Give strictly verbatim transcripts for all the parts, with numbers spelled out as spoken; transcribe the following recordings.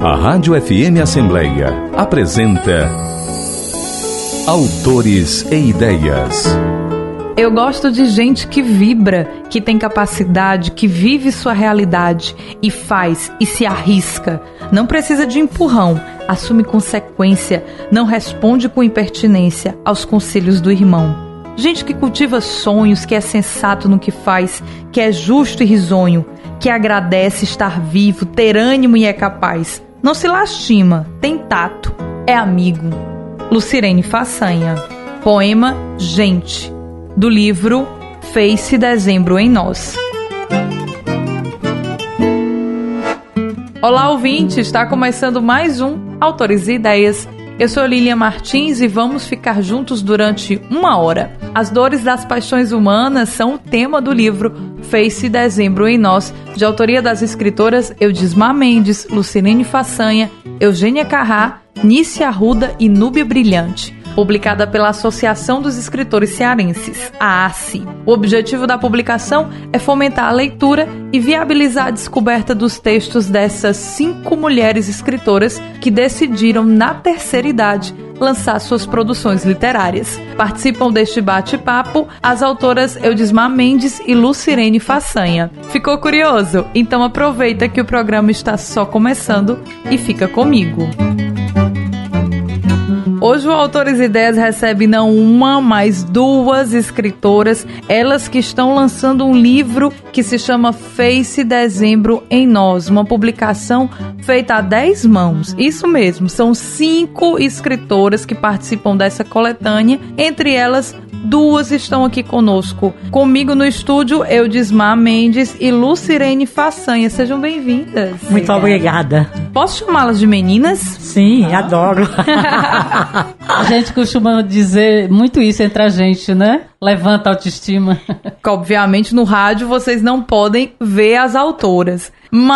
A Rádio F M Assembleia apresenta Autores e Ideias. Eu gosto de gente que vibra, que tem capacidade, que vive sua realidade e faz e se arrisca. Não precisa de empurrão, assume consequência, não responde com impertinência aos conselhos do irmão. Gente que cultiva sonhos, que é sensato no que faz, que é justo e risonho, que agradece estar vivo, ter ânimo e é capaz. Não se lastima, tem tato, é amigo. Lucirene Façanha. Poema Gente, do livro Fez-se Dezembro em Nós. Olá, ouvinte! Está começando mais um Autores e Ideias. Eu sou Lilian Martins e vamos ficar juntos durante uma hora. As dores das paixões humanas são o tema do livro Fez-se Dezembro em Nós, de autoria das escritoras Eudismar Mendes, Lucirene Façanha, Eugênia Carrá, Nícia Arruda e Núbia Brilhante, publicada pela Associação dos Escritores Cearenses, a A C E. O objetivo da publicação é fomentar a leitura e viabilizar a descoberta dos textos dessas cinco mulheres escritoras que decidiram, na terceira idade, lançar suas produções literárias. Participam deste bate-papo as autoras Eudismar Mendes e Lucirene Façanha. Ficou curioso? Então aproveita que o programa está só começando e fica comigo. Hoje o Autores e Ideias recebe não uma, mas duas escritoras, elas que estão lançando um livro que se chama Fez-se Dezembro em Nós, uma publicação feita a dez mãos. Isso mesmo, são cinco escritoras que participam dessa coletânea, entre elas duas estão aqui conosco. Comigo no estúdio, Eudismar Mendes e Lucirene Façanha. Sejam bem-vindas. Muito obrigada. Posso chamá-las de meninas? Sim, ah. adoro. A gente costuma dizer muito isso entre a gente, né? Levanta a autoestima. Obviamente, no rádio, vocês não podem ver as autoras.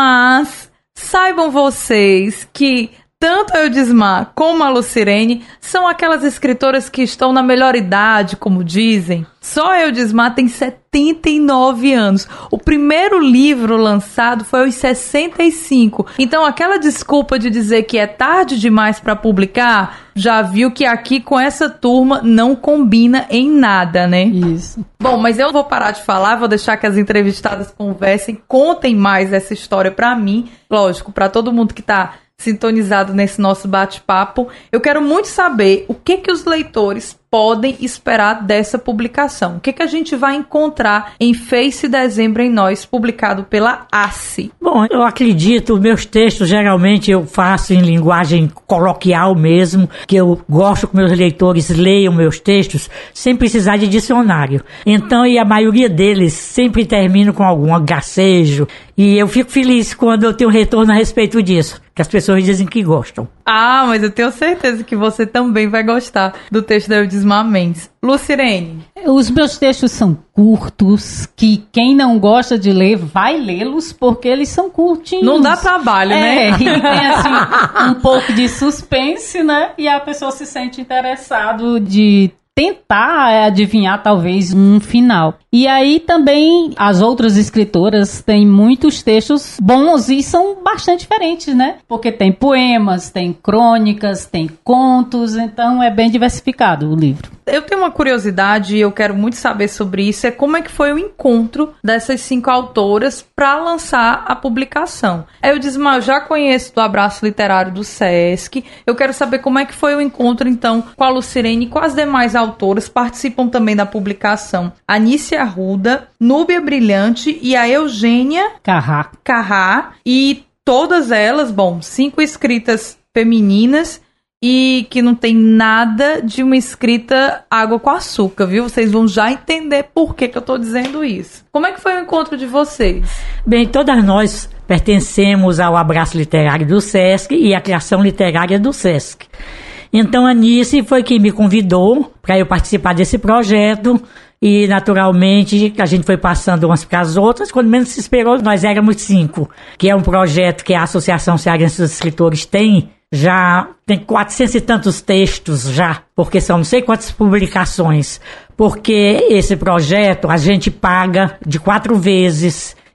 Mas saibam vocês que tanto a Eudismar como a Lucirene são aquelas escritoras que estão na melhor idade, como dizem. Só a Eudismar tem setenta e nove anos. O primeiro livro lançado foi aos sessenta e cinco. Então, aquela desculpa de dizer que é tarde demais para publicar, já viu que aqui com essa turma não combina em nada, né? Isso. Bom, mas eu vou parar de falar, vou deixar que as entrevistadas conversem, contem mais essa história para mim. Lógico, para todo mundo que tá sintonizado nesse nosso bate-papo. Eu quero muito saber o que que os leitores podem esperar dessa publicação. O que que a gente vai encontrar em Fez-se Dezembro em Nós, publicado pela A C E? Bom, eu acredito, meus textos geralmente eu faço em linguagem coloquial mesmo, que eu gosto que meus leitores leiam meus textos sem precisar de dicionário. Então, e a maioria deles sempre termino com algum gracejo, e eu fico feliz quando eu tenho retorno a respeito disso, que as pessoas dizem que gostam. Ah, mas eu tenho certeza que você também vai gostar do texto da Eudismar Mendes. Lucirene. Os meus textos são curtos, que quem não gosta de ler vai lê-los, porque eles são curtinhos. Não dá trabalho, é, né? E tem assim um pouco de suspense, né? E a pessoa se sente interessado de tentar adivinhar talvez um final. E aí também as outras escritoras têm muitos textos bons e são bastante diferentes, né? Porque tem poemas, tem crônicas, tem contos, então é bem diversificado o livro. Eu tenho uma curiosidade e eu quero muito saber sobre isso, é como é que foi o encontro dessas cinco autoras para lançar a publicação. Eu disse, mas eu já conheço do Abraço Literário do Sesc, eu quero saber como é que foi o encontro então com a Lucirene e com as demais autoras, participam também da publicação a Nícia Arruda, Núbia Brilhante e a Eugênia Carrá. Carrá, e todas elas, bom, cinco escritas femininas e que não tem nada de uma escrita água com açúcar, viu? Vocês vão já entender por que que eu tô dizendo isso. Como é que foi o encontro de vocês? Bem, todas nós pertencemos ao Abraço Literário do Sesc e à Criação Literária do Sesc. Então a Nícia foi quem me convidou para eu participar desse projeto e naturalmente a gente foi passando umas para as outras, quando menos se esperou nós éramos cinco, que é um projeto que a Associação Cearense dos Escritores tem, já tem quatrocentos e tantos textos já, porque são não sei quantas publicações, porque esse projeto a gente paga de quatro vezes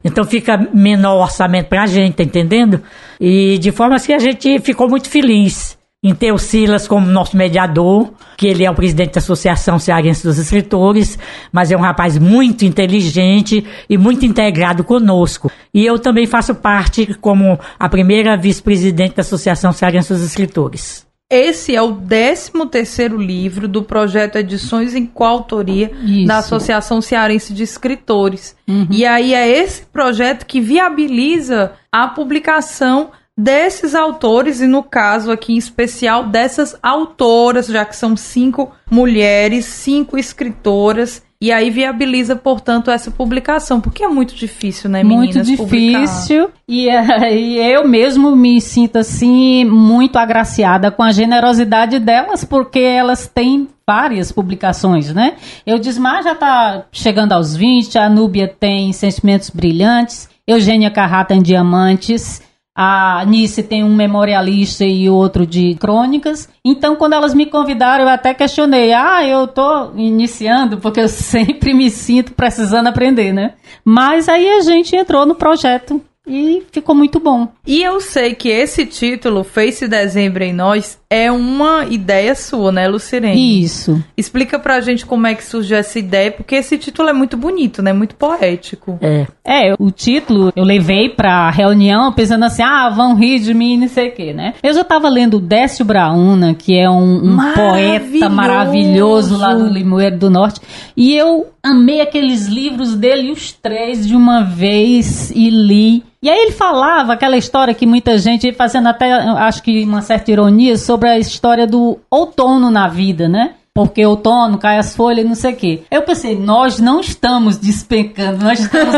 Então fica menor orçamento pra gente, tá entendendo? E de forma que a gente ficou muito feliz em ter o Silas como nosso mediador, que ele é o presidente da Associação Cearense dos Escritores, mas é um rapaz muito inteligente e muito integrado conosco. E eu também faço parte como a primeira vice-presidente da Associação Cearense dos Escritores. Esse é o décimo terceiro livro do projeto Edições em Coautoria Isso. da Associação Cearense de Escritores. Uhum. E aí é esse projeto que viabiliza a publicação desses autores, e no caso aqui em especial dessas autoras, já que são cinco mulheres, cinco escritoras, e aí viabiliza, portanto, essa publicação, porque é muito difícil, né, meninas? Muito difícil, e, e eu mesmo me sinto, assim, muito agraciada com a generosidade delas, porque elas têm várias publicações, né? Eu Eudismar já está chegando aos vinte, a Núbia tem Sentimentos Brilhantes, Eugênia Carrá tem Diamantes, a Anice tem um memorialista e outro de crônicas. Então, quando elas me convidaram, eu até questionei. Ah, eu tô iniciando, porque eu sempre me sinto precisando aprender, né? Mas aí a gente entrou no projeto e ficou muito bom. E eu sei que esse título, Fez-se Dezembro em Nós, é uma ideia sua, né, Lucirene? Isso. Explica pra gente como é que surgiu essa ideia, porque esse título é muito bonito, né? Muito poético. É. É, o título eu levei pra reunião pensando assim, ah, vão rir de mim, não sei o quê, né? Eu já tava lendo Décio Brauna, que é um, um poeta maravilhoso lá do Limoeiro do Norte, e eu amei aqueles livros dele, os três, de uma vez, e li. E aí ele falava aquela história que muita gente, fazendo até, acho que uma certa ironia, sobre a história do outono na vida, né? Porque outono, cai as folhas, não sei o quê. Eu pensei, nós não estamos despencando, nós estamos,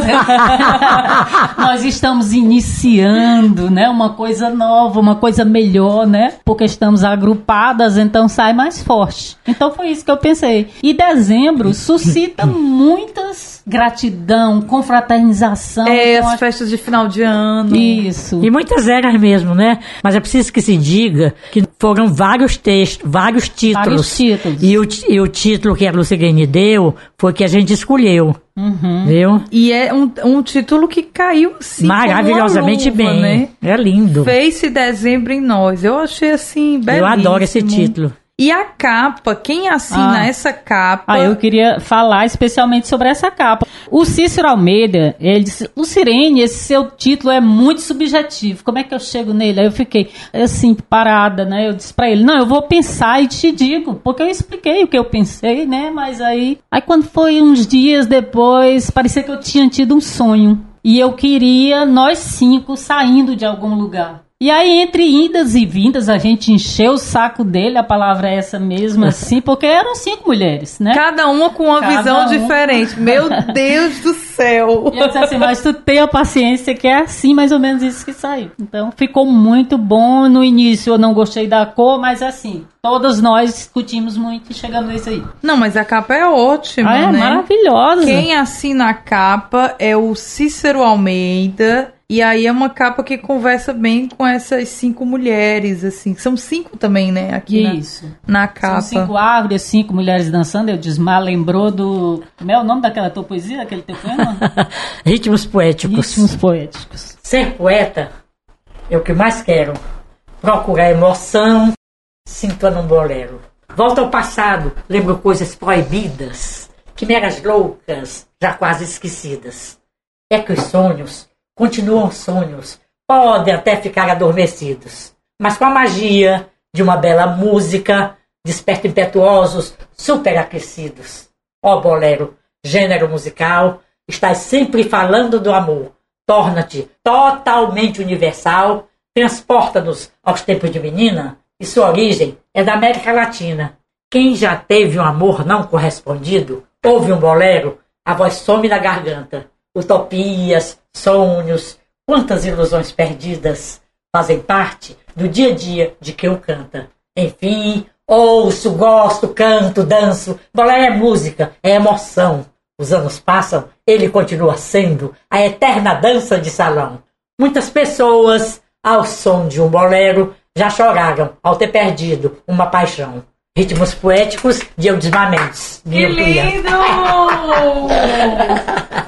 nós estamos iniciando, né? Uma coisa nova, uma coisa melhor, né? Porque estamos agrupadas, então sai mais forte. Então foi isso que eu pensei. E dezembro suscita muitas gratidão, confraternização. É, as a... festas de final de ano. Isso. E muitas eras mesmo, né? Mas é preciso que se diga que foram vários textos, vários títulos. Vários títulos. E o, e o título que a Lucirene deu foi que a gente escolheu. Uhum. Viu? E é um, um título que caiu assim, maravilhosamente como uma luva, bem. né? É lindo. Fez-se Dezembro em Nós. Eu achei assim, belíssimo. Eu adoro esse título. E a capa, quem assina Ah. essa capa? Ah, eu queria falar especialmente sobre essa capa. O Cícero Almeida, ele disse, Lucirene, esse seu título é muito subjetivo, como é que eu chego nele? Aí eu fiquei, assim, parada, né? Eu disse pra ele, não, eu vou pensar e te digo, porque eu expliquei o que eu pensei, né? Mas aí, aí quando foi uns dias depois, parecia que eu tinha tido um sonho. E eu queria nós cinco saindo de algum lugar. E aí, entre indas e vindas, a gente encheu o saco dele, a palavra é essa mesmo, assim, porque eram cinco mulheres, né? Cada uma com uma Cada visão um. diferente. Meu Deus do céu. E eu disse assim, mas tu tenha paciência que é assim, mais ou menos isso que saiu. Então, ficou muito bom. No início eu não gostei da cor, mas assim, todos nós discutimos muito e chegamos a isso aí. Não, mas a capa é ótima, Ah, é né? maravilhosa. Quem assina a capa é o Cícero Almeida. E aí é uma capa que conversa bem com essas cinco mulheres, assim. São cinco também, né? Aqui Isso. na, na capa. São cinco árvores, cinco mulheres dançando. Eu Desmar lembrou do... Como é o nome daquela tua poesia, daquele teu poema? Ritmos poéticos. Ritmos poéticos. Ser poeta é o que mais quero. Procurar emoção, sinto num bolero. Volto ao passado, lembro coisas proibidas, quimeras loucas, já quase esquecidas. É que os sonhos continuam sonhos, podem até ficar adormecidos, mas com a magia de uma bela música, despertam impetuosos, superaquecidos. Ó bolero, gênero musical, estás sempre falando do amor, torna-te totalmente universal, transporta-nos aos tempos de menina, e sua origem é da América Latina. Quem já teve um amor não correspondido, ouve um bolero, a voz some na garganta. Utopias, sonhos, quantas ilusões perdidas fazem parte do dia a dia de quem o canta. Enfim, ouço, gosto, canto, danço. Bolero é música, é emoção. Os anos passam, ele continua sendo a eterna dança de salão. Muitas pessoas, ao som de um bolero, já choraram ao ter perdido uma paixão. Ritmos poéticos de Eudismar Mendes. Que lindo!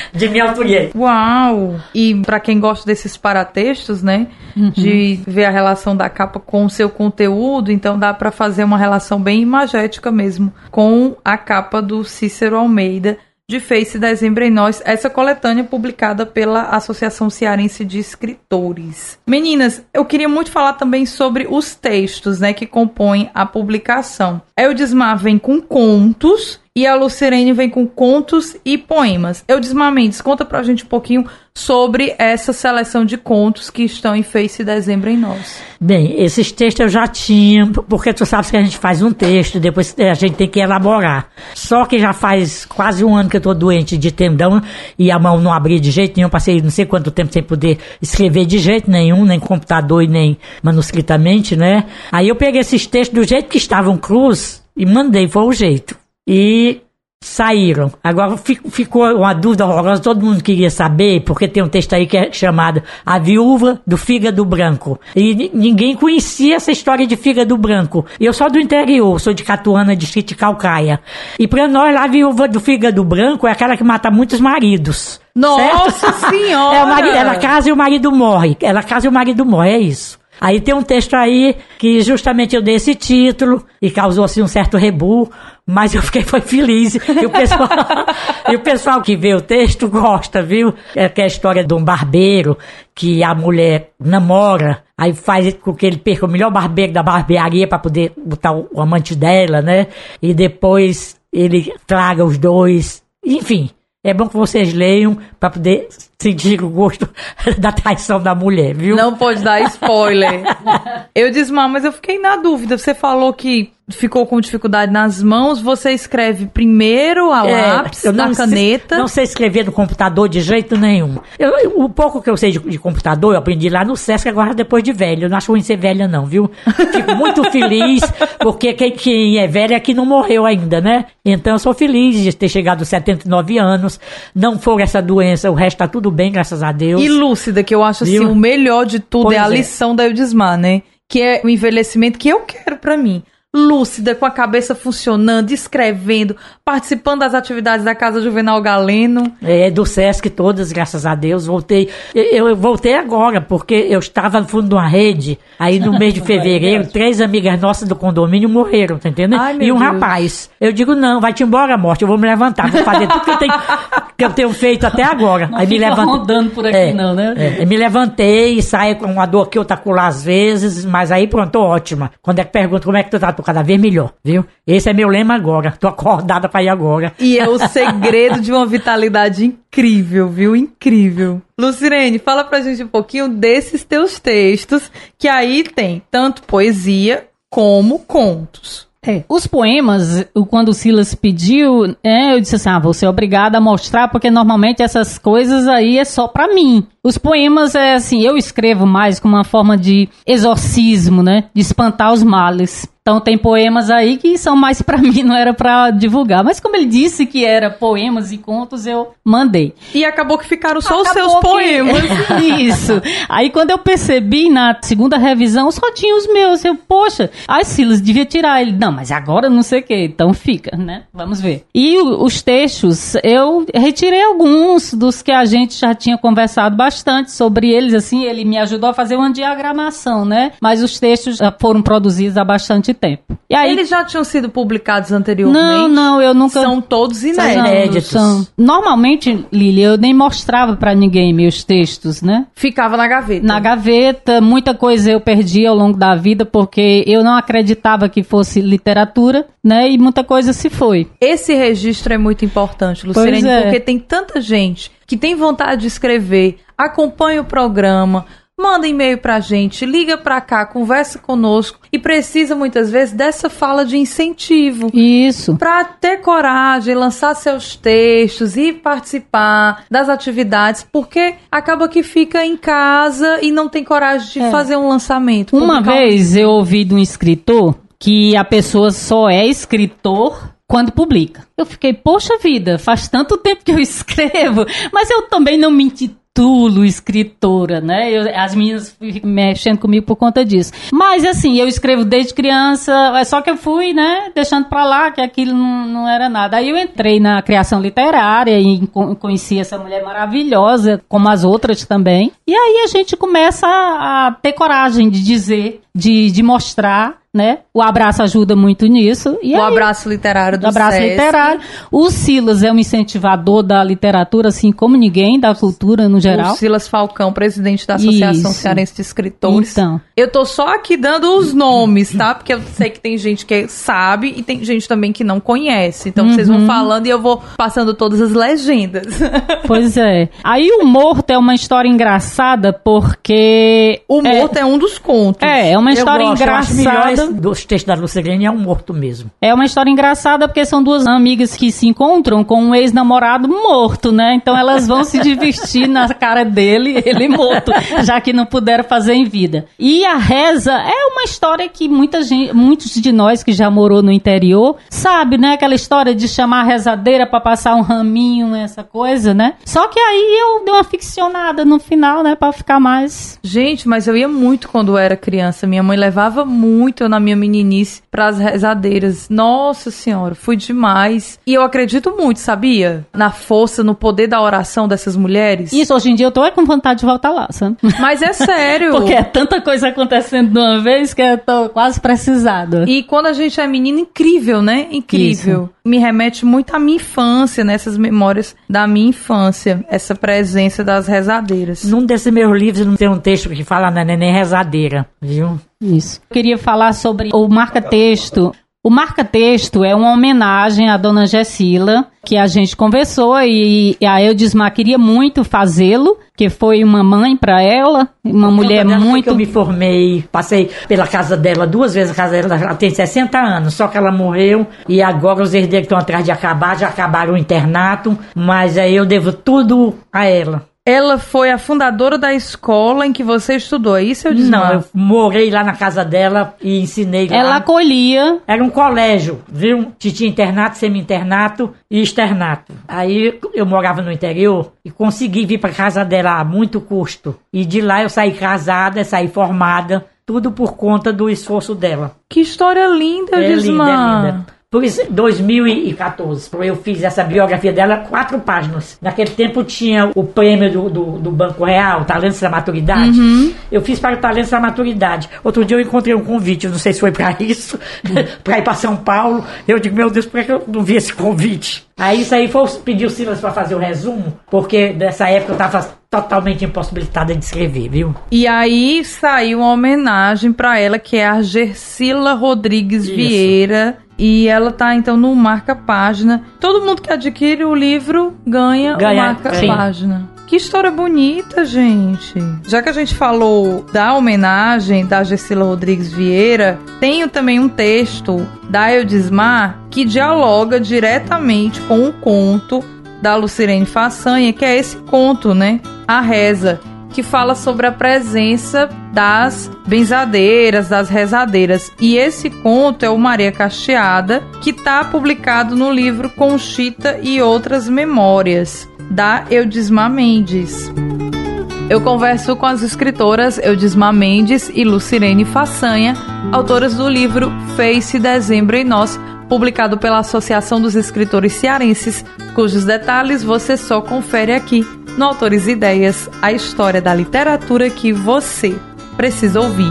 de minha autoria. Uau! E pra quem gosta desses paratextos, né, uhum. de ver a relação da capa com o seu conteúdo, então dá pra fazer uma relação bem imagética mesmo com a capa do Cícero Almeida, de Face Dezembro em Nós, essa coletânea publicada pela Associação Cearense de Escritores. Meninas, eu queria muito falar também sobre os textos, né, que compõem a publicação. A Eudismar vem com contos e a Lucirene vem com contos e poemas. Eudismar Mendes, conta pra gente um pouquinho sobre essa seleção de contos que estão em Face Dezembro em Nós. Bem, esses textos eu já tinha, porque tu sabes que a gente faz um texto, depois a gente tem que elaborar. Só que já faz quase um ano que eu tô doente de tendão e a mão não abria de jeito nenhum, passei não sei quanto tempo sem poder escrever de jeito nenhum, nem computador e nem manuscritamente, né? Aí eu peguei esses textos do jeito que estavam cruz e mandei, foi o jeito. E saíram. Agora ficou uma dúvida horrorosa, todo mundo queria saber, porque tem um texto aí que é chamado A Viúva do Fígado Branco. E ninguém conhecia essa história de fígado branco. E eu sou do interior, sou de Catuana, distrito de Calcaia. E pra nós lá, a viúva do fígado branco é aquela que mata muitos maridos. Nossa certo? Senhora! É, o marido, ela casa e o marido morre. Ela casa e o marido morre, é isso. Aí tem um texto aí que justamente eu dei esse título e causou assim um certo rebu, mas eu fiquei foi feliz. E o pessoal, e o pessoal que vê o texto gosta, viu? É que é a história de um barbeiro que a mulher namora, aí faz com que ele perca o melhor barbeiro da barbearia para poder botar o, o amante dela, né? E depois ele traga os dois, enfim. É bom que vocês leiam para poder sentir o gosto da traição da mulher, viu? Não pode dar spoiler. Eu disse, mas eu fiquei na dúvida. Você falou que ficou com dificuldade nas mãos. Você escreve primeiro a é, lápis, a caneta? Sei, não sei escrever no computador de jeito nenhum. Eu, eu, o pouco que eu sei de, de computador, eu aprendi lá no Sesc, agora depois de velho. Eu não acho ruim ser velha não, viu? Fico muito feliz, porque quem, quem é velha é que não morreu ainda, né? Então eu sou feliz de ter chegado aos setenta e nove anos. Não for essa doença, o resto tá tudo bem, graças a Deus. E lúcida, que eu acho assim, o melhor de tudo pois é a é. lição da Eudismar, né? Que é o envelhecimento que eu quero pra mim. Lúcida, com a cabeça funcionando, escrevendo, participando das atividades da Casa Juvenal Galeno. É, do Sesc todas, graças a Deus. Voltei, eu, eu voltei agora, porque eu estava no fundo de uma rede, aí no mês de fevereiro, três amigas nossas do condomínio morreram, tá entendendo? Ai, e um Deus. rapaz. Eu digo, não, vai-te embora, morte, eu vou me levantar, vou fazer tudo que eu tenho, que eu tenho feito até agora. Não aí fica me levantei, rodando por aqui é, não, né? É, me levantei e saí com uma dor que eu tacular às vezes, mas aí pronto, tô ótima. Quando é que pergunta como é que tu tá, tô cada vez melhor, viu? Esse é meu lema agora, tô acordada pra ir agora. E é o segredo de uma vitalidade incrível, viu? Incrível. Lucirene, fala pra gente um pouquinho desses teus textos, que aí tem tanto poesia como contos. É. Os poemas, quando o Silas pediu, é, eu disse assim, ah, vou ser obrigada a mostrar, porque normalmente essas coisas aí é só pra mim. Os poemas, é assim, eu escrevo mais como uma forma de exorcismo, né? De espantar os males. Então tem poemas aí que são mais pra mim, não era pra divulgar. Mas como ele disse que era poemas e contos, eu mandei. E acabou que ficaram só acabou os seus que... poemas. Isso. Aí quando eu percebi na segunda revisão, só tinha os meus. Eu, poxa, aí Silas devia tirar. Ele, não, mas agora não sei o que. Então fica, né? Vamos ver. E o, os textos, eu retirei alguns dos que a gente já tinha conversado bastante sobre eles, assim. Ele me ajudou a fazer uma diagramação, né? Mas os textos já foram produzidos há bastante tempo. E aí, eles já tinham sido publicados anteriormente? Não, não, eu nunca... São todos inéditos. inéditos. São. Normalmente, Lília, eu nem mostrava pra ninguém meus textos, né? Ficava na gaveta. Na gaveta, muita coisa eu perdi ao longo da vida, porque eu não acreditava que fosse literatura, né? E muita coisa se foi. Esse registro é muito importante, Lucirene, é. porque tem tanta gente que tem vontade de escrever, acompanha o programa, manda e-mail pra gente, liga pra cá, conversa conosco e precisa muitas vezes dessa fala de incentivo. Isso. Pra ter coragem, lançar seus textos e participar das atividades, porque acaba que fica em casa e não tem coragem de é. fazer um lançamento. Uma vez eu ouvi de um escritor que a pessoa só é escritor quando publica. Eu fiquei, poxa vida, faz tanto tempo que eu escrevo, mas eu também não me intitulo escritora, né? Eu, as meninas ficam mexendo comigo por conta disso. Mas, assim, eu escrevo desde criança, é só que eu fui, né, deixando pra lá, que aquilo não, não era nada. Aí eu entrei na criação literária e conheci essa mulher maravilhosa, como as outras também. E aí a gente começa a, a ter coragem de dizer, de, de mostrar, né? O Abraço ajuda muito nisso. E o aí, Abraço Literário do o Abraço Sesc. Literário. O Silas é um incentivador da literatura, assim como ninguém, da cultura no geral. O Silas Falcão, presidente da Associação Isso. Cearense de Escritores. Então. Eu tô só aqui dando os nomes, tá? Porque eu sei que tem gente que sabe e tem gente também que não conhece. Então, uhum. vocês vão falando e eu vou passando todas as legendas. Pois é. Aí o Morto é uma história engraçada porque... O Morto é, é um dos contos. É, é uma história eu gosto, engraçada. Eu acho dos textos da Lucirene é um morto mesmo. É uma história engraçada porque são duas amigas que se encontram com um ex-namorado morto, né? Então elas vão se divertir na cara dele, ele morto, já que não puderam fazer em vida. E a reza é uma história que muita gente, muitos de nós que já morou no interior sabe, né? Aquela história de chamar a rezadeira pra passar um raminho, essa coisa, né? Só que aí eu dei uma ficcionada no final, né? Pra ficar mais... Gente, mas eu ia muito quando eu era criança. Minha mãe levava muito eu na minha meninice pras rezadeiras. Nossa senhora, fui demais. E eu acredito muito, sabia? Na força, no poder da oração dessas mulheres. Isso, hoje em dia eu tô com vontade de voltar lá, sabe? Mas é sério. Porque é tanta coisa acontecendo de uma vez que eu tô quase precisada. E quando a gente é menina, incrível, né? Incrível. Isso. Me remete muito à minha infância, nessas né? memórias da minha infância, essa presença das rezadeiras. Num desses meus livros não tem um texto que fala na neném rezadeira, viu? Isso. Eu queria falar sobre o marca-texto. O marca-texto é uma homenagem à dona Gessila, que a gente conversou e a Eudismar queria muito fazê-lo, que foi uma mãe para ela, uma mulher muito... Que eu me formei, passei pela casa dela duas vezes, a casa dela ela tem sessenta anos, só que ela morreu e agora os herdeiros estão atrás de acabar, já acabaram o internato, mas aí eu devo tudo a ela. Ela foi a fundadora da escola em que você estudou, é isso eu disse? Não, eu morei lá na casa dela e ensinei lá. Ela acolhia. Era um colégio, viu? Tinha internato, semi-internato e externato. Aí eu morava no interior e consegui vir para casa dela a muito custo. E de lá eu saí casada, saí formada, tudo por conta do esforço dela. Que história linda, é Eudismar. linda, é linda. Por isso, em dois mil e quatorze, eu fiz essa biografia dela, quatro páginas. Naquele tempo tinha o prêmio do, do, do Banco Real, Talentos da Maturidade. Uhum. Eu fiz para o Talentos da Maturidade. Outro dia eu encontrei um convite, eu não sei se foi para isso, para ir para São Paulo. Eu digo, meu Deus, por que eu não vi esse convite? Aí isso aí foi pedir o Silas para fazer o resumo, porque nessa época eu estava totalmente impossibilitada de escrever, viu? E aí saiu uma homenagem para ela, que é a Gersila Rodrigues isso. Vieira. E ela tá, então, no marca-página. Todo mundo que adquire o livro ganha, ganha o marca-página. Que história bonita, gente. Já que a gente falou da homenagem da Gersila Rodrigues Vieira, tenho também um texto da Eudismar que dialoga diretamente com o conto da Lucirene Façanha, que é esse conto, né? A Reza, que fala sobre a presença das benzadeiras, das rezadeiras. E esse conto é o Maria Cacheada, que está publicado no livro Conchita e Outras Memórias, da Eudismar Mendes. Eu converso com as escritoras Eudismar Mendes e Lucirene Façanha, autoras do livro Face Dezembro em Nós, publicado pela Associação dos Escritores Cearenses, cujos detalhes você só confere aqui no Autores e Ideias, a história da literatura que você precisa ouvir.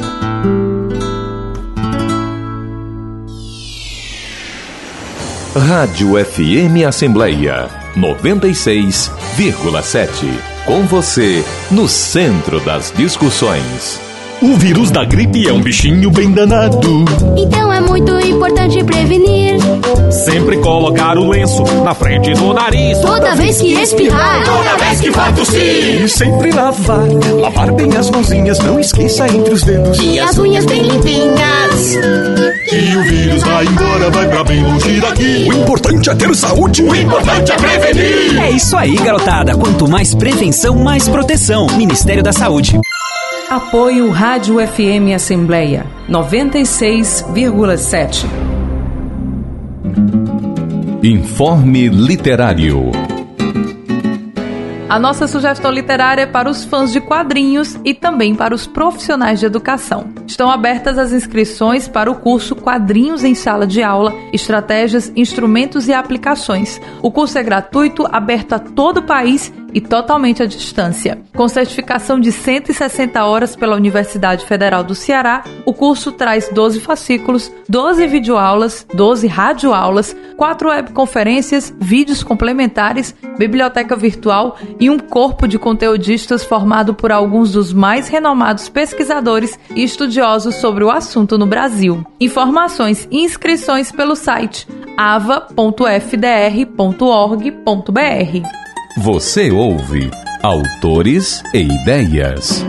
Rádio F M Assembleia noventa e seis vírgula sete. Com você, no centro das discussões. O vírus da gripe é um bichinho bem danado. Então é muito importante prevenir. Sempre colocar o lenço na frente do nariz. Toda vez que espirrar. Toda vez que vai tossir. E sempre lavar. Lavar bem as mãozinhas, não esqueça entre os dedos. E as unhas bem limpinhas. E o vírus vai embora, vai pra bem longe daqui. O importante é ter saúde. O importante é prevenir. É isso aí, garotada. Quanto mais prevenção, mais proteção. Ministério da Saúde. Apoio Rádio F M Assembleia noventa e seis vírgula sete. Informe Literário. A nossa sugestão literária é para os fãs de quadrinhos e também para os profissionais de educação. Estão abertas as inscrições para o curso Quadrinhos em Sala de Aula, Estratégias, Instrumentos e Aplicações. O curso é gratuito, aberto a todo o país e totalmente à distância. Com certificação de cento e sessenta horas pela Universidade Federal do Ceará, o curso traz doze fascículos, doze videoaulas, doze radioaulas, quatro webconferências, vídeos complementares, biblioteca virtual e um corpo de conteudistas formado por alguns dos mais renomados pesquisadores e estudiosos sobre o assunto no Brasil. Informações e inscrições pelo site ava ponto f d r ponto org ponto b r. Você ouve Autores e Ideias.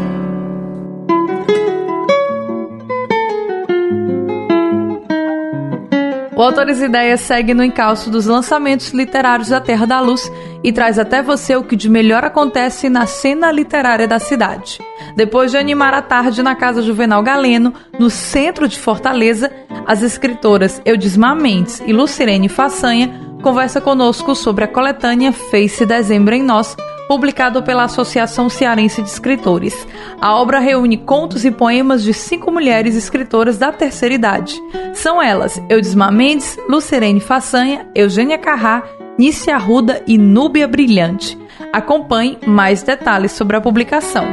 O Autores e Ideias segue no encalço dos lançamentos literários da Terra da Luz e traz até você o que de melhor acontece na cena literária da cidade. Depois de animar a tarde na Casa Juvenal Galeno, no centro de Fortaleza, as escritoras Eudismar Mendes e Lucirene Façanha conversa conosco sobre a coletânea Fez-se Dezembro em Nós, publicado pela Associação Cearense de Escritores. A obra reúne contos e poemas de cinco mulheres escritoras da terceira idade. São elas Eudismar Mendes, Lucirene Façanha, Eugênia Carrá, Nícia Arruda e Núbia Brilhante. Acompanhe mais detalhes sobre a publicação.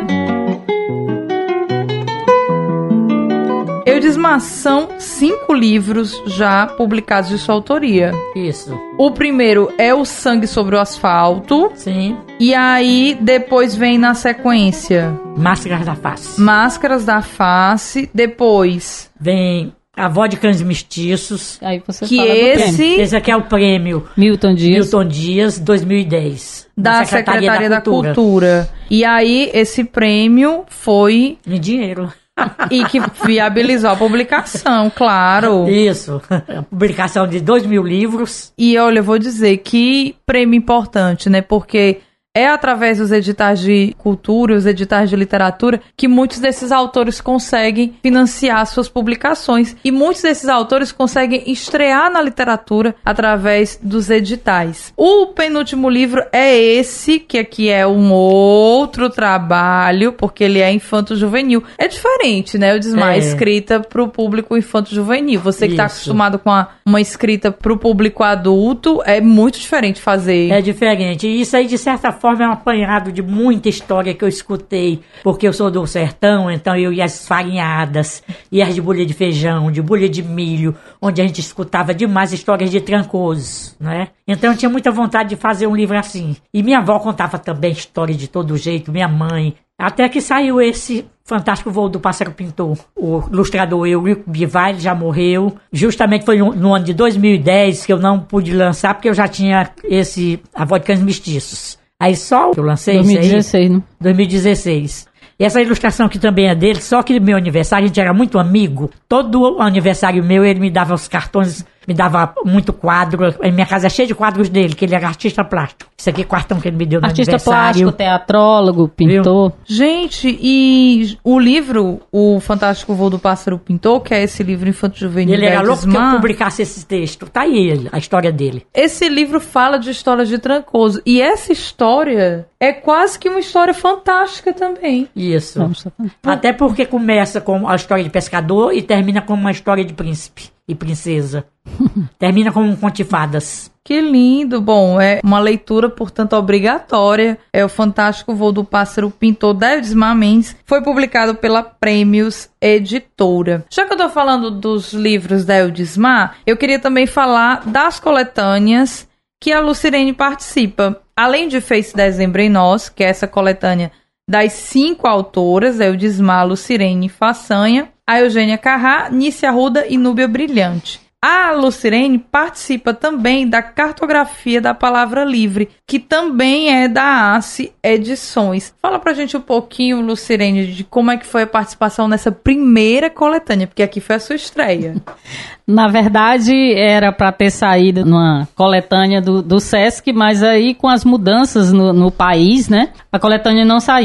Eudismar, são cinco livros já publicados de sua autoria. Isso. O primeiro é O Sangue sobre o Asfalto. Sim. E aí, depois vem na sequência... Máscaras da Face. Máscaras da Face. Depois... Vem A Voz de Cães Mestiços. Aí você que fala do esse... prêmio. Esse aqui é o prêmio Milton Dias. Milton Dias, dois mil e dez. Da Secretaria, Secretaria da, da Cultura. Cultura. E aí, esse prêmio foi... Em dinheiro. E que viabilizou a publicação, claro. Isso, a publicação de dois mil livros. E olha, eu vou dizer que prêmio importante, né? Porque é através dos editais de cultura, os editais de literatura, que muitos desses autores conseguem financiar suas publicações. E muitos desses autores conseguem estrear na literatura através dos editais. O penúltimo livro é esse, que aqui é um outro trabalho, porque ele é infanto-juvenil. É diferente, né? O Eudismar é escrita para o público infanto-juvenil. Você que está acostumado com a, uma escrita para o público adulto, é muito diferente fazer. É diferente. E isso aí, de certa forma, forma é um apanhado de muita história que eu escutei, porque eu sou do sertão, então eu ia às farinhadas, ia às de bolha de feijão, de bolha de milho, onde a gente escutava demais histórias de Trancoso, né? Então eu tinha muita vontade de fazer um livro assim. E minha avó contava também história de todo jeito, minha mãe. Até que saiu esse Fantástico Voo do Pássaro Pintor. O ilustrador Eurico Bivar já morreu. Justamente foi no, no ano de dois mil e dez que eu não pude lançar, porque eu já tinha esse A Voz de Cães Mestiços. Aí só eu lancei dois mil e dezesseis, isso aí, né? dois mil e dezesseis. E essa ilustração aqui também é dele, só que no meu aniversário a gente era muito amigo. Todo aniversário meu ele me dava os cartões, me dava muito quadro. A minha casa é cheia de quadros dele, que ele era artista plástico. Isso aqui é cartão que ele me deu no artista aniversário. Artista plástico, teatrólogo, pintor. Viu? Gente, e o livro, o Fantástico Voo do Pássaro Pintor, que é esse livro infanto-juvenil, ele era louco que eu publicasse esse texto. Tá aí ele, a história dele. Esse livro fala de histórias de Trancoso. E essa história é quase que uma história fantástica também. Isso. Até porque começa com a história de pescador e termina com uma história de príncipe e princesa. Termina com um conto de fadas. Que lindo. Bom, é uma leitura, portanto, obrigatória. É o Fantástico Voo do Pássaro Pintor, da Eudismar Mendes. Foi publicado pela Prêmios Editora. Já que eu tô falando dos livros da Eudismar, eu queria também falar das coletâneas que a Lucirene participa. Além de Fez-se Dezembro em Nós, que é essa coletânea das cinco autoras, a Eudismar, Lucirene Façanha, a Eugênia Carrá, Nícia Arruda e Núbia Brilhante. A Lucirene participa também da Cartografia da Palavra Livre, que também é da Ace Edições. Fala pra gente um pouquinho, Lucirene, de como é que foi a participação nessa primeira coletânea, porque aqui foi a sua estreia. Na verdade, era para ter saído numa coletânea do, do Sesc, mas aí com as mudanças no, no país, né, a coletânea não saiu.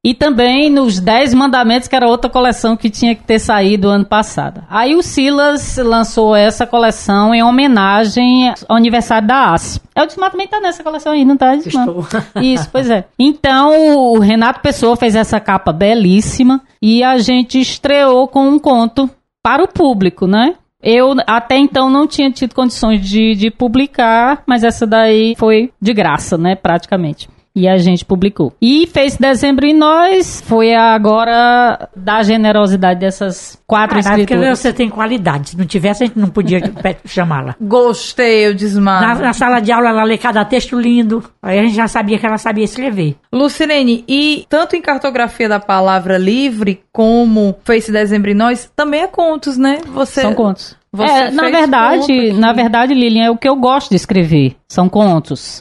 E também nos Dez Mandamentos, que era outra coleção que tinha que ter saído ano passado. Aí o Silas lançou essa coleção em homenagem ao aniversário da Ace. Eu disse, mas também tá nessa coleção aí, não tá? Estou. Isso, pois é. Então, o Renato Pessoa fez essa capa belíssima e a gente estreou com um conto para o público, né? Eu até então não tinha tido condições de, de publicar, mas essa daí foi de graça, né, praticamente. E a gente publicou. E fez Dezembro em Nós, foi agora da generosidade dessas quatro ah, escritoras. Porque você tem qualidade. Se não tivesse, a gente não podia chamá-la. Gostei, eu desmaio. Na, na sala de aula, ela lê cada texto lindo. Aí a gente já sabia que ela sabia escrever. Lucirene, e tanto em Cartografia da Palavra Livre, como fez Dezembro em Nós, também é contos, né? Você... São contos. Você é, na verdade, na verdade, Lilian, é o que eu gosto de escrever, são contos.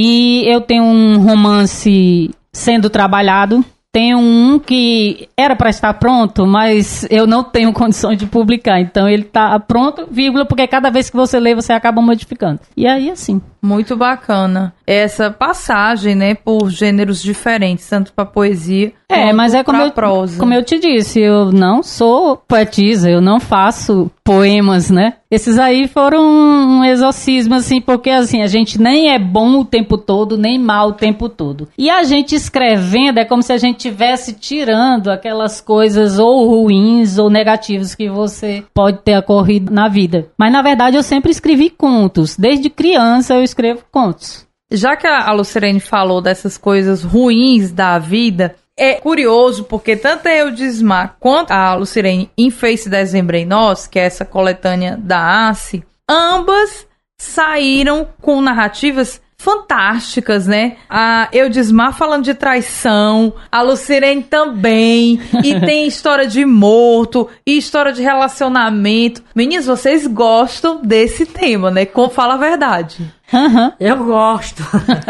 E eu tenho um romance sendo trabalhado, tenho um que era para estar pronto, mas eu não tenho condições de publicar. Então ele está pronto, vírgula, porque cada vez que você lê, você acaba modificando. E aí, assim... Muito bacana essa passagem, né, por gêneros diferentes, tanto para poesia é, mas é como eu, prosa. Como eu te disse, eu não sou poetisa, eu não faço poemas, né? Esses aí foram um exorcismo, assim, porque assim, a gente nem é bom o tempo todo, nem mal o tempo todo. E a gente escrevendo é como se a gente estivesse tirando aquelas coisas ou ruins ou negativas que você pode ter ocorrido na vida. Mas na verdade eu sempre escrevi contos, desde criança eu escrevo contos. Já que a Lucirene falou dessas coisas ruins da vida, é curioso porque tanto a Eudismar quanto a Lucirene em Fez Dezembro em Nós, que é essa coletânea da Ace, ambas saíram com narrativas fantásticas, né? A Eudismar falando de traição, a Lucirene também, e tem história de morto, e história de relacionamento. Meninas, vocês gostam desse tema, né? Como fala a verdade. Uhum. Eu gosto.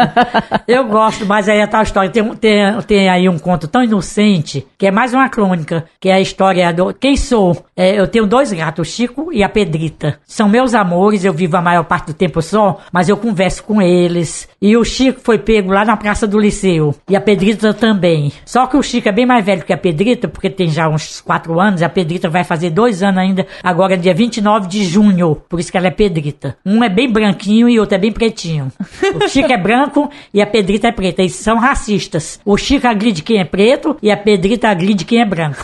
Eu gosto, mas aí é tal história. Tem, tem, tem aí um conto tão inocente, que é mais uma crônica, que é a história do... Quem sou? É, eu tenho dois gatos, o Chico e a Pedrita. São meus amores, eu vivo a maior parte do tempo só, mas eu converso com eles. E o Chico foi pego lá na Praça do Liceu. E a Pedrita também. Só que o Chico é bem mais velho que a Pedrita, porque tem já uns quatro anos. A Pedrita vai fazer dois anos ainda, agora dia vinte e nove de junho. Por isso que ela é Pedrita. Um é bem branquinho e outro é bem pretinho. O Chico é branco e a Pedrita é preta. Eles são racistas. O Chico agride quem é preto e a Pedrita agride quem é branco.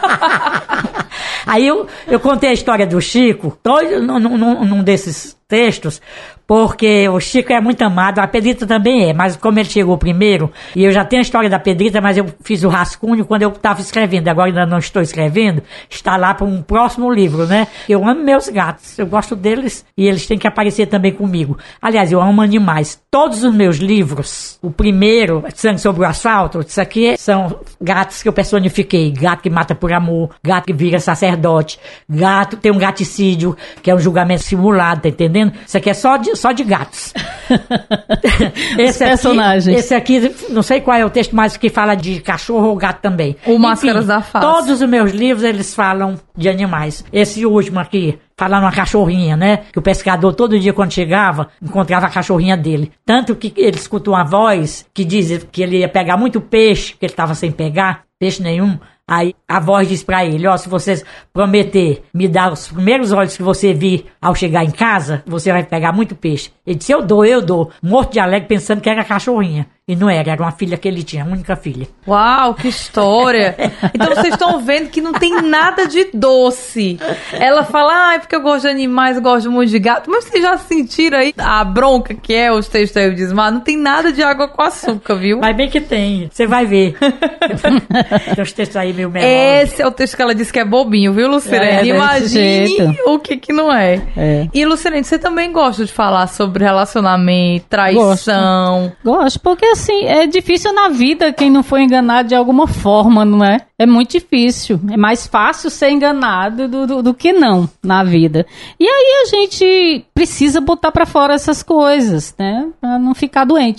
Aí eu, eu contei a história do Chico, todo, num, num, num desses textos, porque o Chico é muito amado, a Pedrita também é, mas como ele chegou primeiro, e eu já tenho a história da Pedrita, mas eu fiz o rascunho quando eu estava escrevendo, agora ainda não estou escrevendo, está lá para um próximo livro, né? Eu amo meus gatos, eu gosto deles e eles têm que aparecer também comigo. Aliás, eu amo animais. Todos os meus livros, o primeiro, Sangue sobre o Asfalto, isso aqui são gatos que eu personifiquei, gato que mata por amor, gato que vira sacerdote, gato, tem um gaticídio, que é um julgamento simulado, tá entendendo? Isso aqui é só de, só de gatos. Esse personagens. Aqui, esse aqui, não sei qual é o texto, mas que fala de cachorro ou gato também. O Máscaras da Face. Todos os meus livros, eles falam de animais. Esse último aqui, fala numa cachorrinha, né? Que o pescador, todo dia quando chegava, encontrava a cachorrinha dele. Tanto que ele escutou uma voz que diz que ele ia pegar muito peixe, que ele estava sem pegar, peixe nenhum. Aí a voz diz pra ele, ó, se você prometer me dar os primeiros olhos que você vir ao chegar em casa, você vai pegar muito peixe. Ele disse, eu dou, eu dou. Morto de alegre, pensando que era cachorrinha. E não era, era uma filha que ele tinha, a única filha. Uau, que história! Então vocês estão vendo que não tem nada de doce. Ela fala, ah, é porque eu gosto de animais, eu gosto muito de gato. Mas vocês já sentiram aí a bronca que é os textos aí de Ismar? Não tem nada de água com açúcar, viu? Mas bem que tem, você vai ver. Tem os textos aí meio menores. Esse é o texto que ela disse que é bobinho, viu, Lucirene? É, imagine o que que não é. é. E, Lucirene, você também gosta de falar sobre relacionamento, traição? Gosto, Gosto porque assim, é difícil na vida quem não foi enganado de alguma forma, não é? É muito difícil. É mais fácil ser enganado do, do, do que não na vida. E aí a gente precisa botar pra fora essas coisas, né? Pra não ficar doente.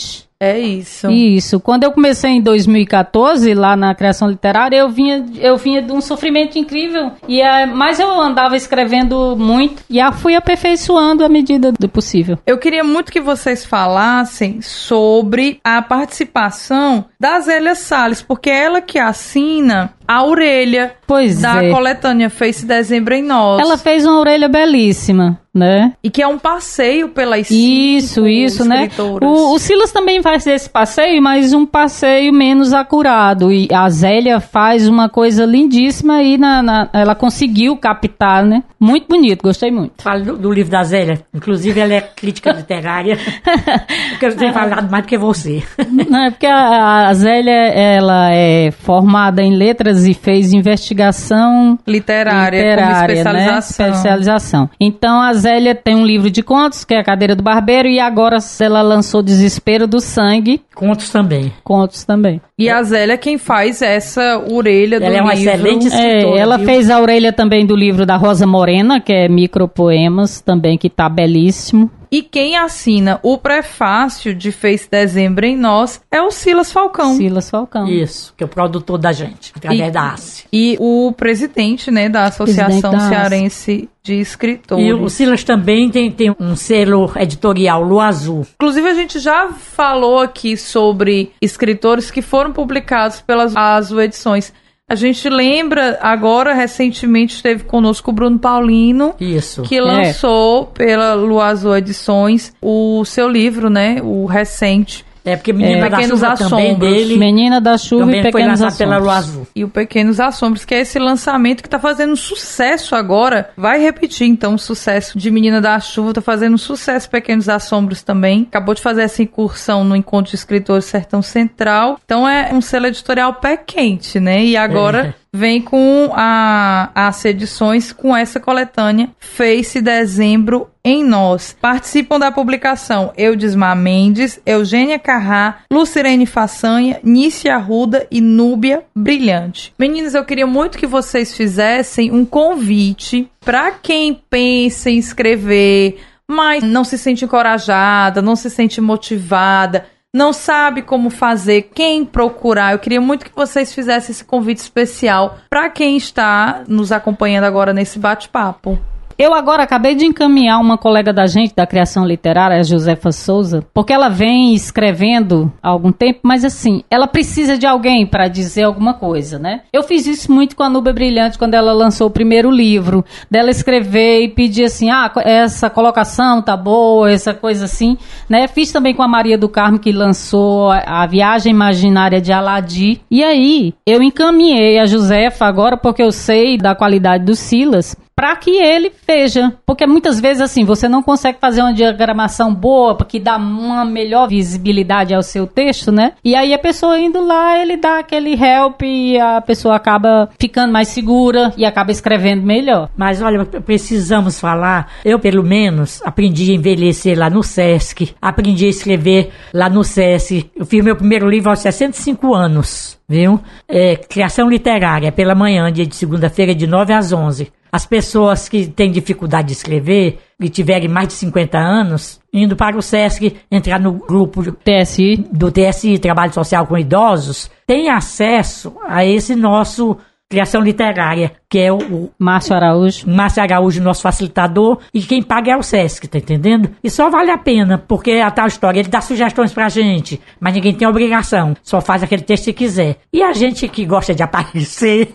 É isso. Isso. Quando eu comecei em dois mil e quatorze, lá na criação literária, eu vinha, eu vinha de um sofrimento incrível. E, é, mas eu andava escrevendo muito e a fui aperfeiçoando à medida do possível. Eu queria muito que vocês falassem sobre a participação da Zélia Salles, porque é ela que assina a orelha pois da é. coletânea Fez Dezembro em Nós. Ela fez uma orelha belíssima, né? E que é um passeio pelas Isso, cinco isso, né? escritoras. O, o Silas também faz esse passeio, mas um passeio menos acurado. E a Zélia faz uma coisa lindíssima e na, na, ela conseguiu captar, né? Muito bonito, gostei muito. Falo do, do livro da Zélia. Inclusive, ela é crítica literária. Porque eu não tenho falado mais do que você. Não, é porque a, a Zélia, ela é formada em letras e fez investigação literária, literária como especialização. Né? especialização. Então, a Zélia tem um livro de contos, que é A Cadeira do Barbeiro, e agora ela lançou Desespero do Sangue. Contos também. Contos também. E a Zélia é quem faz essa orelha do livro. Ela é uma excelente escritora. É, ela viu? fez a orelha também do livro da Rosa Morena, que é Micropoemas, também, que tá belíssimo. E quem assina o prefácio de Fez Dezembro em Nós é o Silas Falcão. Silas Falcão. Isso, que é o produtor da gente, através E- da A S. E o presidente, né, da Associação Presidente da Cearense de Escritores. E o Silas também tem, tem um selo editorial, Lua Azul. Inclusive, a gente já falou aqui sobre escritores que foram publicados pelas Azul Edições. A gente lembra, agora, recentemente, esteve conosco o Bruno Paulino, Isso. que lançou pela Lua Azul Edições o seu livro, né, o recente. É porque Menina É, da Pequenos Chuva também Assombros. dele. Menina da Chuva Também e foi Pequenos lançado pela Assombros. Lua Azul. E o Pequenos Assombros, que é esse lançamento que tá fazendo sucesso agora. Vai repetir, então, o sucesso de Menina da Chuva. Tá fazendo sucesso Pequenos Assombros também. Acabou de fazer essa incursão no Encontro de Escritores Sertão Central. Então é um selo editorial pé quente, né? E agora... É. Vem com a, as edições com essa coletânea Fez Dezembro em Nós. Participam da publicação Eudismar Mendes, Eugênia Carrá, Lucirene Façanha, Nícia Arruda e Núbia Brilhante. Meninas, eu queria muito que vocês fizessem um convite para quem pensa em escrever, mas não se sente encorajada, não se sente motivada, não sabe como fazer, quem procurar. Eu queria muito que vocês fizessem esse convite especial para quem está nos acompanhando agora nesse bate-papo. Eu agora acabei de encaminhar uma colega da gente, da criação literária, a Josefa Souza, porque ela vem escrevendo há algum tempo, mas assim, ela precisa de alguém para dizer alguma coisa, né? Eu fiz isso muito com a Núbia Brilhante, quando ela lançou o primeiro livro, dela escrever e pedir assim, ah, essa colocação tá boa, essa coisa assim, né? Fiz também com a Maria do Carmo, que lançou a Viagem Imaginária de Aladi, e aí eu encaminhei a Josefa agora, porque eu sei da qualidade do Silas, para que ele veja, porque muitas vezes assim, você não consegue fazer uma diagramação boa, que dá uma melhor visibilidade ao seu texto, né? E aí a pessoa indo lá, ele dá aquele help e a pessoa acaba ficando mais segura e acaba escrevendo melhor. Mas olha, precisamos falar, eu pelo menos aprendi a envelhecer lá no Sesc, aprendi a escrever lá no Sesc, eu fiz meu primeiro livro aos sessenta e cinco anos, viu? É, Criação Literária, pela manhã, dia de segunda-feira, de nove às onze. As pessoas que têm dificuldade de escrever e tiverem mais de cinquenta anos, indo para o Sesc, entrar no grupo T S I, do T S I, Trabalho Social com Idosos, tem acesso a esse nosso Criação Literária, que é o, o Márcio Araújo. Márcio Araújo, nosso facilitador, e quem paga é o Sesc, tá entendendo? E só vale a pena, porque é a tal história, ele dá sugestões pra gente, mas ninguém tem obrigação, só faz aquele texto que quiser. E a gente que gosta de aparecer,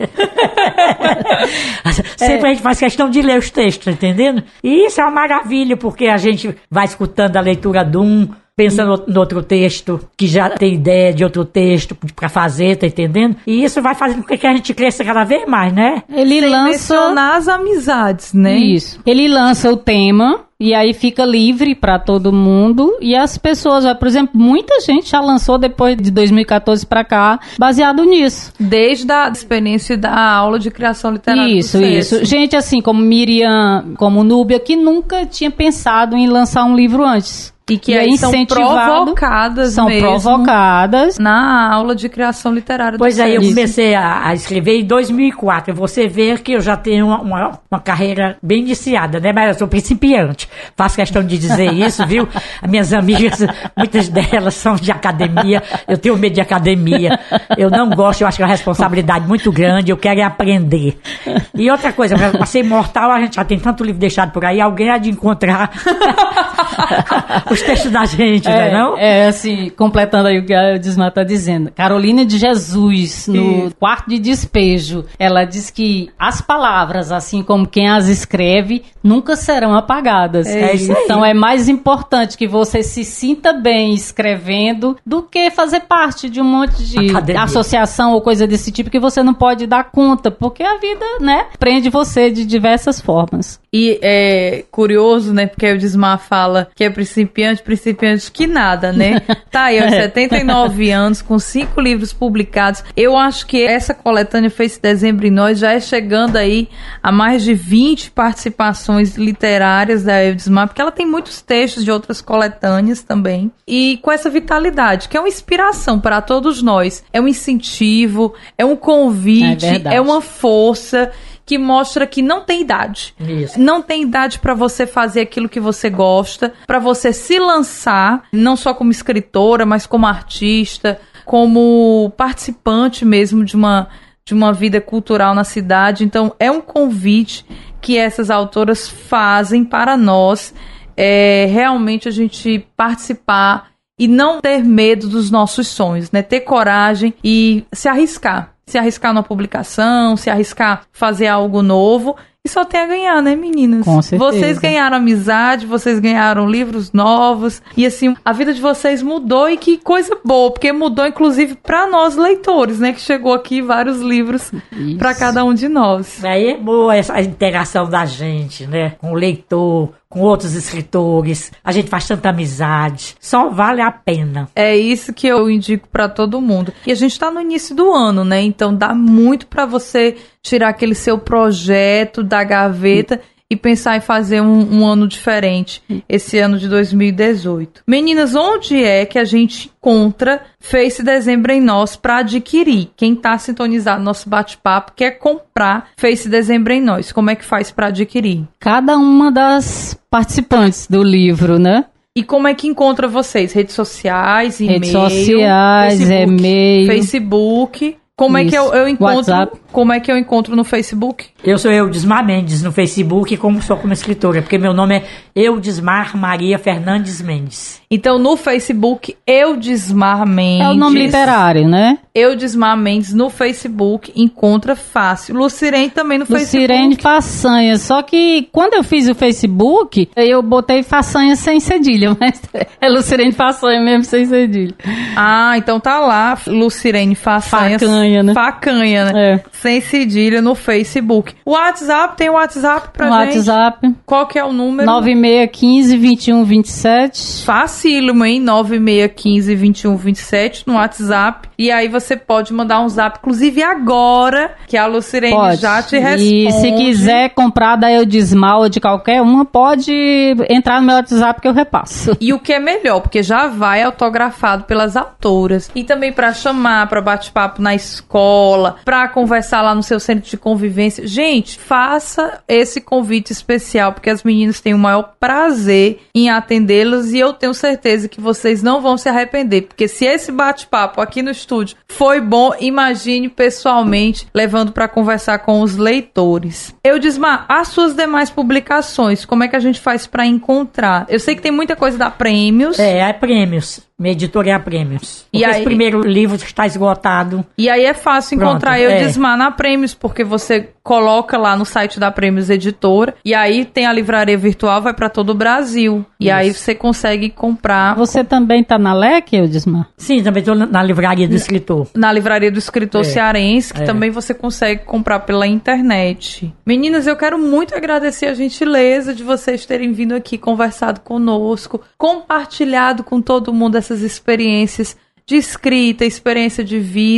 sempre é. a gente faz questão de ler os textos, tá entendendo? E isso é uma maravilha, porque a gente vai escutando a leitura de um, pensando no outro texto, que já tem ideia de outro texto pra fazer, tá entendendo? E isso vai fazendo com que a gente cresça cada vez mais, né? Ele Sem lança... mencionar as amizades, né? Isso. Ele lança o tema e aí fica livre pra todo mundo e as pessoas, por exemplo, muita gente já lançou depois de dois mil e quatorze pra cá, baseado nisso. Desde a experiência da aula de criação literária. Isso, isso. Gente assim como Miriam, como Núbia, que nunca tinha pensado em lançar um livro antes. E que e aí é são provocadas são mesmo provocadas na aula de criação literária do Pois aí eu SESC. comecei a, a escrever em dois mil e quatro. Você vê que eu já tenho uma, uma, uma carreira bem iniciada, né? Mas eu sou principiante. Faço questão de dizer isso, viu? As minhas amigas, muitas delas são de academia. Eu tenho medo de academia. Eu não gosto, eu acho que é uma responsabilidade muito grande. Eu quero é aprender. E outra coisa, para ser imortal, a gente já tem tanto livro deixado por aí, alguém há de encontrar os textos da gente, é, né, não? É, assim, completando aí o que a Dismar está dizendo. Carolina de Jesus, no Isso. quarto de despejo, ela diz que as palavras, assim como quem as escreve, nunca serão apagadas. É isso aí. Então é mais importante que você se sinta bem escrevendo do que fazer parte de um monte de Academia. associação ou coisa desse tipo que você não pode dar conta, porque a vida, né, prende você de diversas formas. E é curioso, né? Porque o Dismar fala que é principiante, principiante que nada, né? Tá aí, aos setenta e nove anos, com cinco livros publicados. Eu acho que essa coletânea Fez Dezembro em Nós já é chegando aí a mais de vinte participações literárias da Eudismar, porque ela tem muitos textos de outras coletâneas também. E com essa vitalidade, que é uma inspiração para todos nós. É um incentivo, é um convite, É verdade. é uma força que mostra que não tem idade. Isso. Não tem idade para você fazer aquilo que você gosta, para você se lançar, não só como escritora, mas como artista, como participante mesmo de uma, de uma vida cultural na cidade. Então, é um convite que essas autoras fazem para nós, é, realmente a gente participar e não ter medo dos nossos sonhos, né? Ter coragem e se arriscar. Se arriscar numa publicação, se arriscar fazer algo novo. E só tem a ganhar, né, meninas? Com certeza. Vocês ganharam amizade, vocês ganharam livros novos. E assim, a vida de vocês mudou e que coisa boa. Porque mudou, inclusive, para nós leitores, né? Que chegou aqui vários livros para cada um de nós. Aí é boa essa interação da gente, né? Com o leitor, com outros escritores. A gente faz tanta amizade. Só vale a pena. É isso que eu indico para todo mundo. E a gente tá no início do ano, né? Então dá muito para você tirar aquele seu projeto da gaveta e pensar em fazer um, um ano diferente, esse ano de dois mil e dezoito. Meninas, onde é que a gente encontra Fez Dezembro em Nós para adquirir? Quem tá sintonizado no nosso bate-papo quer comprar Fez Dezembro em Nós. Como é que faz para adquirir? Cada uma das participantes do livro, né? E como é que encontra vocês? Redes sociais, e-mail? Redes sociais, Facebook, e-mail. Facebook. Como é que eu, eu encontro? WhatsApp. Como é que eu encontro no Facebook? Eu sou Eudismar Mendes no Facebook, como sou como escritora, porque meu nome é Eudismar Maria Fernandes Mendes. Então, no Facebook, Eudismar Mendes. É o nome literário, né? Eudismar Mendes no Facebook, encontra fácil. Lucirene também no Lucirene Facebook. Façanha. Só que quando eu fiz o Facebook, eu botei Façanha sem cedilha, mas é Lucirene Façanha mesmo sem cedilha. Ah, então tá lá, Lucirene Façanha. Facanha, né? Facanha, né? É. Sem cedilha no Facebook. O WhatsApp, tem o WhatsApp pra No gente? WhatsApp, Qual que é o número? nove seis um cinco, vinte e um vinte e sete. Facílimo, hein? nove seis um cinco, vinte e um vinte e sete no WhatsApp. E aí você pode mandar um zap, inclusive agora, que a Lucirene Pode. já te responde. E se quiser comprar da Eudismar ou de qualquer uma, pode entrar no meu WhatsApp que eu repasso. E o que é melhor, porque já vai autografado pelas autoras. E também para chamar para bate-papo na escola, para conversar lá no seu centro de convivência. Gente, faça esse convite especial, porque as meninas têm o maior prazer em atendê-las e eu tenho certeza que vocês não vão se arrepender, porque se esse bate-papo aqui no estúdio foi bom, imagine pessoalmente levando para conversar com os leitores. Eudismar, as suas demais publicações, como é que a gente faz para encontrar? Eu sei que tem muita coisa da Prêmios. É, é Prêmios. Minha editora é a Prêmios. E Porque aí- esse primeiro livro está esgotado. E aí é fácil Pronto, encontrar é. Eudismar na Prêmios, porque você coloca lá no site da Prêmios Editora, e aí tem a livraria virtual, vai para todo o Brasil. E Isso. aí você consegue comprar Você também tá na L E C, Eudismar? Sim, também estou na livraria do escritor. na livraria do escritor É, cearense, que é. também você consegue comprar pela internet. Meninas, eu quero muito agradecer a gentileza de vocês terem vindo aqui, conversado conosco, compartilhado com todo mundo essas experiências de escrita, experiência de vida.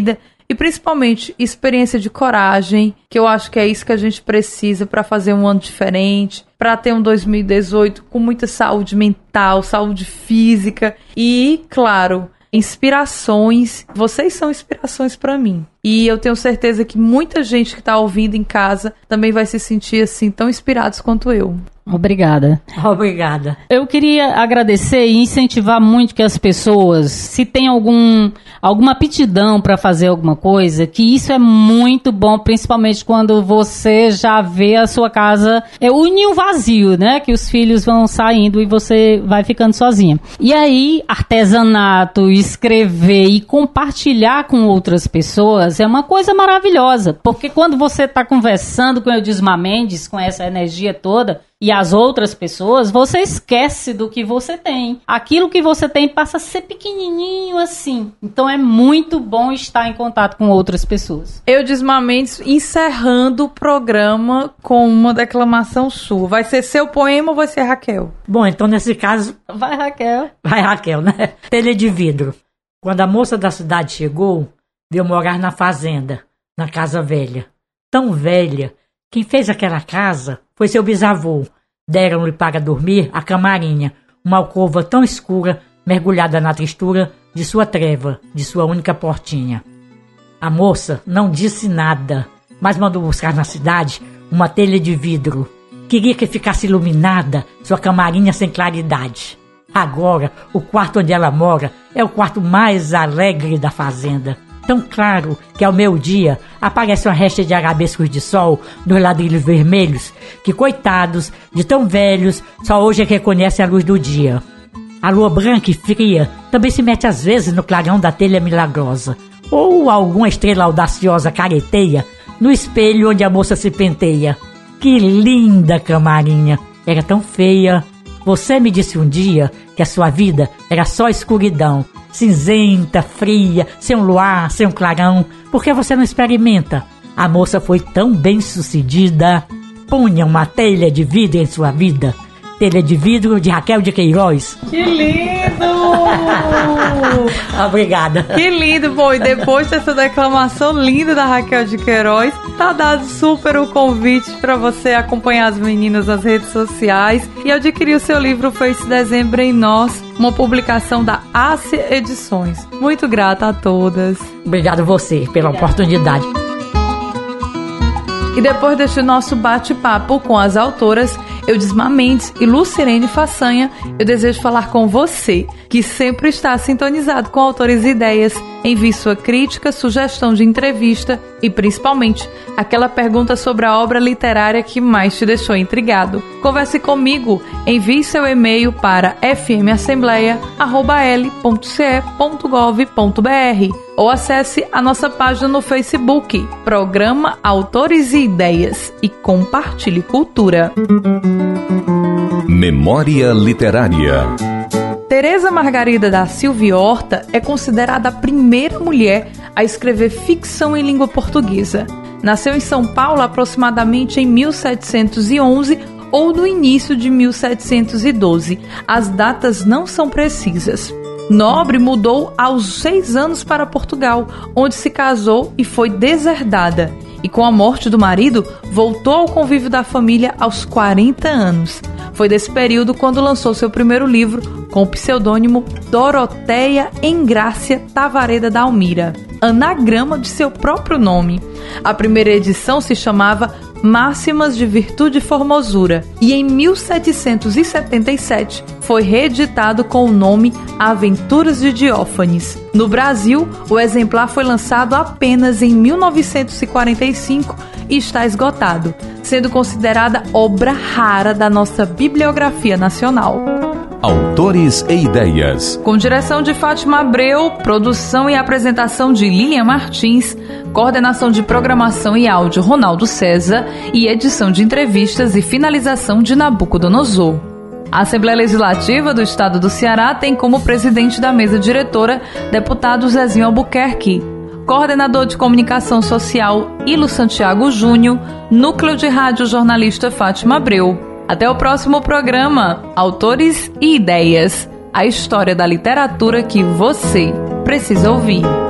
e principalmente experiência de coragem, que eu acho que é isso que a gente precisa para fazer um ano diferente, para ter um dois mil e dezoito com muita saúde mental, saúde física e, claro, inspirações. Vocês são inspirações para mim. E eu tenho certeza que muita gente que está ouvindo em casa também vai se sentir assim tão inspirados quanto eu. Obrigada. Obrigada. Eu queria agradecer e incentivar muito que as pessoas, se tem algum, alguma aptidão para fazer alguma coisa, que isso é muito bom, principalmente quando você já vê a sua casa, é o ninho vazio, né? Que os filhos vão saindo e você vai ficando sozinha. E aí, artesanato, escrever e compartilhar com outras pessoas é uma coisa maravilhosa, porque quando você está conversando com o Eudismar Mendes, com essa energia toda, e as outras pessoas, você esquece do que você tem. Aquilo que você tem passa a ser pequenininho assim. Então é muito bom estar em contato com outras pessoas. Eudismar Mendes encerrando o programa com uma declamação sua. Vai ser seu poema ou vai ser Raquel? Bom, então nesse caso... Vai, Raquel. Vai, Raquel, né? Telha de vidro. Quando a moça da cidade chegou, veio morar na fazenda, na casa velha. Tão velha, quem fez aquela casa foi seu bisavô. Deram-lhe para dormir a camarinha, uma alcova tão escura, mergulhada na tristura de sua treva, de sua única portinha. A moça não disse nada, mas mandou buscar na cidade uma telha de vidro. Queria que ficasse iluminada sua camarinha sem claridade. Agora, o quarto onde ela mora é o quarto mais alegre da fazenda. Tão claro que ao meio-dia aparece uma resta de arabescos de sol nos ladrilhos vermelhos que, coitados de tão velhos, só hoje é que reconhecem a luz do dia. A lua branca e fria também se mete às vezes no clarão da telha milagrosa, ou alguma estrela audaciosa careteia no espelho onde a moça se penteia. Que linda camarinha! Era tão feia. Você me disse um dia que a sua vida era só escuridão, cinzenta, fria, sem um luar, sem um clarão. Por que você não experimenta? A moça foi tão bem sucedida. Ponha uma telha de vidro em sua vida. Telha de vidro de Raquel de Queiroz. Que lindo! Obrigada. Que lindo, bom, e depois dessa declamação linda da Raquel de Queiroz, tá dado super o convite para você acompanhar as meninas nas redes sociais e adquirir o seu livro Fez Dezembro em Nós, uma publicação da Ásia Edições. Muito grata a todas. Obrigado você pela oportunidade. E depois deste nosso bate-papo com as autoras Eudismar Mendes e Lucirene Façanha, eu desejo falar com você, que sempre está sintonizado com Autores e Ideias. Envie sua crítica, sugestão de entrevista e, principalmente, aquela pergunta sobre a obra literária que mais te deixou intrigado. Converse comigo, envie seu e-mail para f m assembleia arroba l ponto c e ponto gov ponto b r ou acesse a nossa página no Facebook, Programa Autores e Ideias, e compartilhe cultura. Memória Literária. Tereza Margarida da Silva Horta é considerada a primeira mulher a escrever ficção em língua portuguesa. Nasceu em São Paulo aproximadamente em mil setecentos e onze ou no início de mil setecentos e doze. As datas não são precisas. Nobre mudou aos seis anos para Portugal, onde se casou e foi deserdada. E com a morte do marido, voltou ao convívio da família aos quarenta anos. Foi desse período quando lançou seu primeiro livro, com o pseudônimo Doroteia Engrácia Tavareda da Almira, anagrama de seu próprio nome. A primeira edição se chamava Máximas de Virtude e Formosura, e em mil setecentos e setenta e sete foi reeditado com o nome Aventuras de Diófanes. No Brasil, o exemplar foi lançado apenas em mil novecentos e quarenta e cinco e está esgotado, sendo considerada obra rara da nossa bibliografia nacional. Autores e Ideias. Com direção de Fátima Abreu, produção e apresentação de Lilian Martins, coordenação de programação e áudio Ronaldo César e edição de entrevistas e finalização de Nabucodonosor. A Assembleia Legislativa do Estado do Ceará tem como presidente da mesa diretora deputado Zezinho Albuquerque, coordenador de comunicação social Ilo Santiago Júnior, núcleo de rádio jornalista Fátima Abreu. Até o próximo programa, Autores e Ideias, a história da literatura que você precisa ouvir.